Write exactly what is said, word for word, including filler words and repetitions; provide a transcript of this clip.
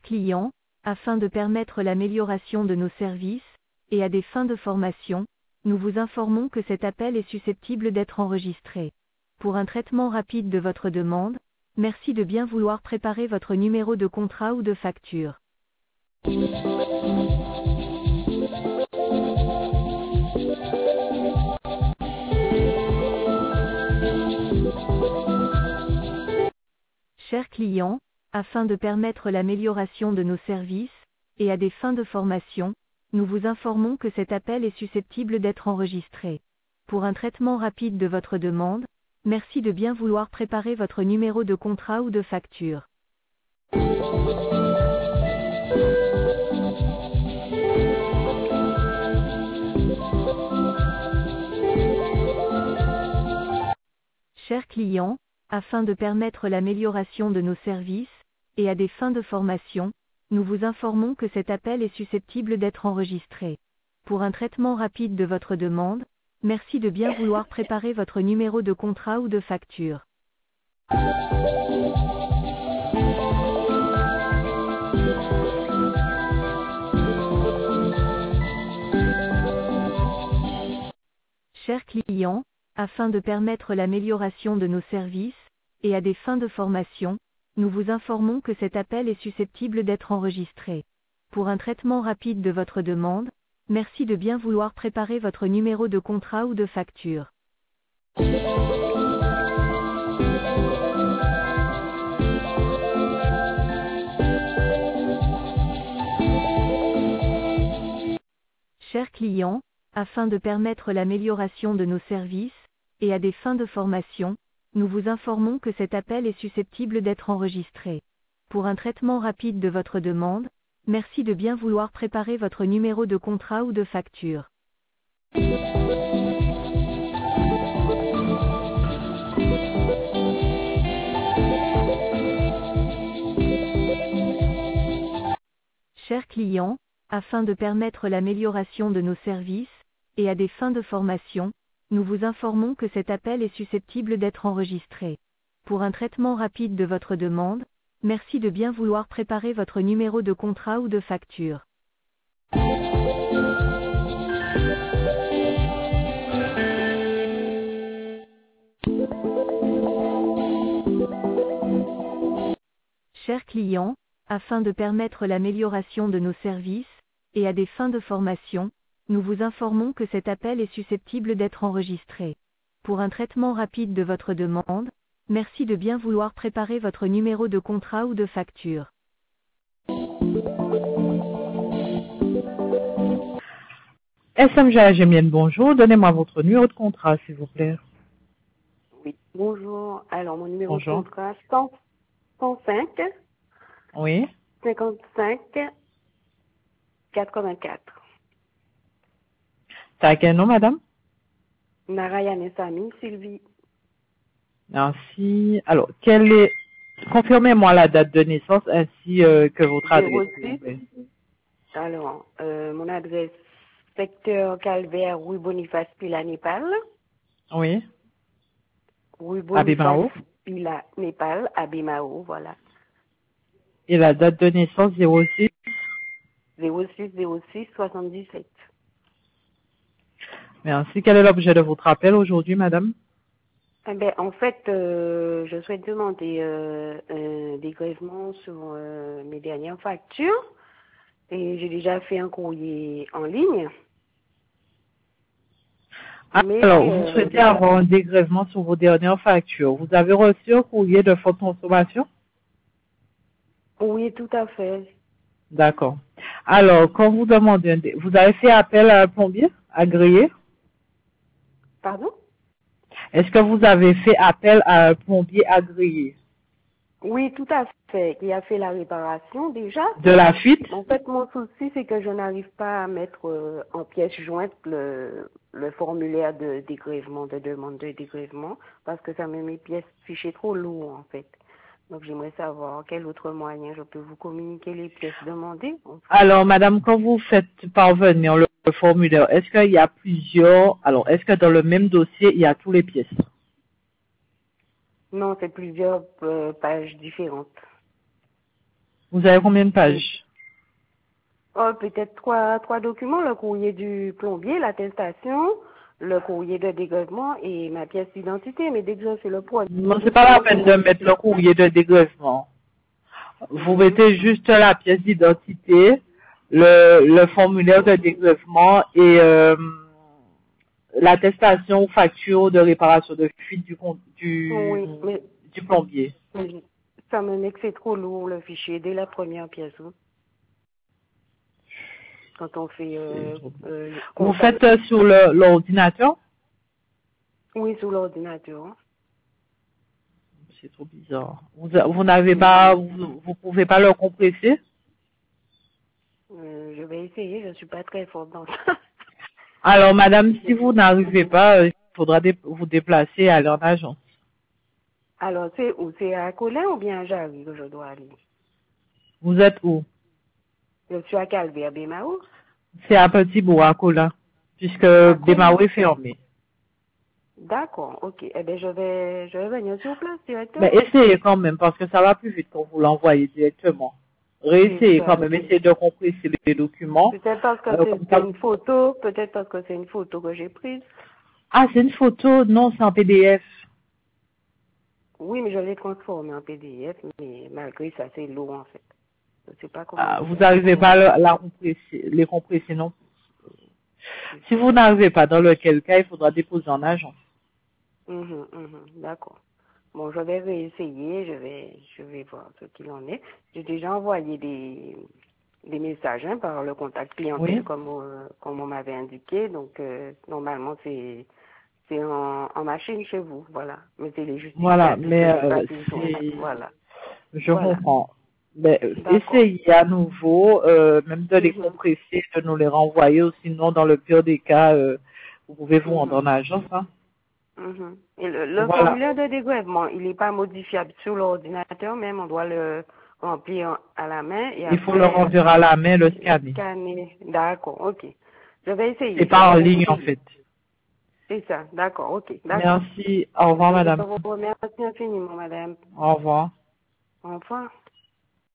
client, afin de permettre l'amélioration de nos services, et à des fins de formation, nous vous informons que cet appel est susceptible d'être enregistré. Pour un traitement rapide de votre demande, merci de bien vouloir préparer votre numéro de contrat ou de facture. Chers clients, afin de permettre l'amélioration de nos services, et à des fins de formation, nous vous informons que cet appel est susceptible d'être enregistré. Pour un traitement rapide de votre demande, merci de bien vouloir préparer votre numéro de contrat ou de facture. Chers clients, afin de permettre l'amélioration de nos services, et à des fins de formation, nous vous informons que cet appel est susceptible d'être enregistré. Pour un traitement rapide de votre demande, merci de bien vouloir préparer votre numéro de contrat ou de facture. Chers clients, afin de permettre l'amélioration de nos services, et à des fins de formation, nous vous informons que cet appel est susceptible d'être enregistré. Pour un traitement rapide de votre demande, merci de bien vouloir préparer votre numéro de contrat ou de facture. Chers clients, afin de permettre l'amélioration de nos services, et à des fins de formation, nous vous informons que cet appel est susceptible d'être enregistré. Pour un traitement rapide de votre demande, merci de bien vouloir préparer votre numéro de contrat ou de facture. Chers clients, afin de permettre l'amélioration de nos services, et à des fins de formation, nous vous informons que cet appel est susceptible d'être enregistré. Pour un traitement rapide de votre demande, merci de bien vouloir préparer votre numéro de contrat ou de facture. Chers clients, afin de permettre l'amélioration de nos services, et à des fins de formation, nous vous informons que cet appel est susceptible d'être enregistré. Pour un traitement rapide de votre demande, merci de bien vouloir préparer votre numéro de contrat ou de facture. S M G Gémienne, bonjour. Donnez-moi votre numéro de contrat, s'il vous plaît. Oui, bonjour. Alors, mon numéro Bonjour. de contrat, cent, cent cinq, Oui. cinquante-cinq, quatre-vingt-quatre. C'est à quel nom, madame? Narayane Sami, Sylvie. Merci. Alors, quelle est... Confirmez-moi la date de naissance ainsi euh, que votre adresse, s'il vous plaît. Alors, euh, mon adresse, secteur Calvaire, rue Boniface Pila, Népal. Oui. Rue Abimao. Boniface Pila, Népal, Abimao, voilà. Et la date de naissance, zéro six. zéro six zéro six soixante-dix-sept. Merci. Quel est l'objet de votre appel aujourd'hui, madame? Eh ben, en fait, euh, je souhaite demander euh, un dégrèvement sur euh, mes dernières factures. Et j'ai déjà fait un courrier en ligne. Mais, Alors, vous euh, souhaitez avoir un dégrèvement sur vos dernières factures. Vous avez reçu un courrier de fonds de consommation? Oui, tout à fait. D'accord. Alors, quand vous demandez, un dé- vous avez fait appel à un plombier agréé? Pardon? Est-ce que vous avez fait appel à un plombier agréé? Oui, tout à fait. Il a fait la réparation déjà. De la fuite? En fait, mon souci, c'est que je n'arrive pas à mettre euh, en pièce jointe le, le formulaire de dégrèvement, de demande de dégrèvement, parce que ça met mes pièces fichiers trop lourds, en fait. Donc, j'aimerais savoir quel autre moyen je peux vous communiquer les pièces demandées. Alors, madame, quand vous faites parvenir le, le formulaire, est-ce qu'il y a plusieurs, alors, est-ce que dans le même dossier, il y a tous les pièces? Non, c'est plusieurs euh, pages différentes. Vous avez combien de pages? Oh, peut-être trois, trois documents, le courrier du plombier, l'attestation, le courrier de dégrèvement et ma pièce d'identité. Mais dès que je fais le poids... Non, c'est pas la peine de mettre le courrier de dégrèvement. Vous mettez juste la pièce d'identité, le, le formulaire de dégrèvement et euh, l'attestation ou facture de réparation de fuite du, con- du, Oui, mais, du plombier. mais ça me met que c'est trop lourd, le fichier, dès la première pièce. Hein. Quand on fait... Euh, euh, Vous faites euh, sur le- l'ordinateur? Oui, sur l'ordinateur. Hein. C'est trop bizarre. Vous, vous n'avez pas, vous, vous pouvez pas le compresser? Euh, je vais essayer, je suis pas très forte dans ça. Alors, madame, si vous n'arrivez pas, euh, il faudra dé- vous déplacer à leur agence. Alors, c'est où? C'est à Colin ou bien à Jarry que je dois aller? Vous êtes où? Je suis à Calvaire, Bémao. C'est à Petit-Bourg, à Colin, puisque À Colin. Bémaou est fermé. D'accord, ok. Eh bien, je vais, je vais venir sur place directement. Mais essayez quand même, parce que ça va plus vite quand vous l'envoyez directement. Réessayez quand même, essayez de compresser les documents. Peut-être parce que Euh, c'est comme c'est ça- une photo, peut-être parce que c'est une photo que j'ai prise. Ah, c'est une photo? Non, c'est en P D F. Oui, mais je l'ai transformée en P D F, mais malgré ça, c'est lourd en fait. Je sais pas comment. Ah, vous n'arrivez pas à la, la compresser, les compresser, non? Si vous n'arrivez pas, dans lequel cas, il faudra déposer en agence. Mhm, mhm, d'accord. Bon, je vais réessayer, je vais, je vais voir ce qu'il en est. J'ai déjà envoyé des, des messages hein, par le contact clientèle Oui. comme, euh, comme on m'avait indiqué. Donc, euh, normalement, c'est c'est en, en machine chez vous, voilà. Mais c'est les Voilà, justificatifs mais que j'ai pas euh, toujours. c'est... Voilà. Je Voilà. comprends. Mais euh, D'accord. essayez à nouveau, euh, même de les Mhm, compresser, de nous les renvoyer, ou sinon, dans le pire des cas, euh, vous pouvez vous rendre mhm, en agence. Hein. mhm. Et le, le Voilà. formulaire de dégrèvement, il n'est pas modifiable sur l'ordinateur même, on doit le remplir à la main et Il faut le après remplir à la main, le scanner. scanner. D'accord, ok. Je vais essayer. C'est Je pas en vais ligne, en essayer. fait. C'est ça, d'accord, ok, d'accord. Merci. Au revoir, Je madame. vous remercie infiniment, madame. Au revoir. Au revoir.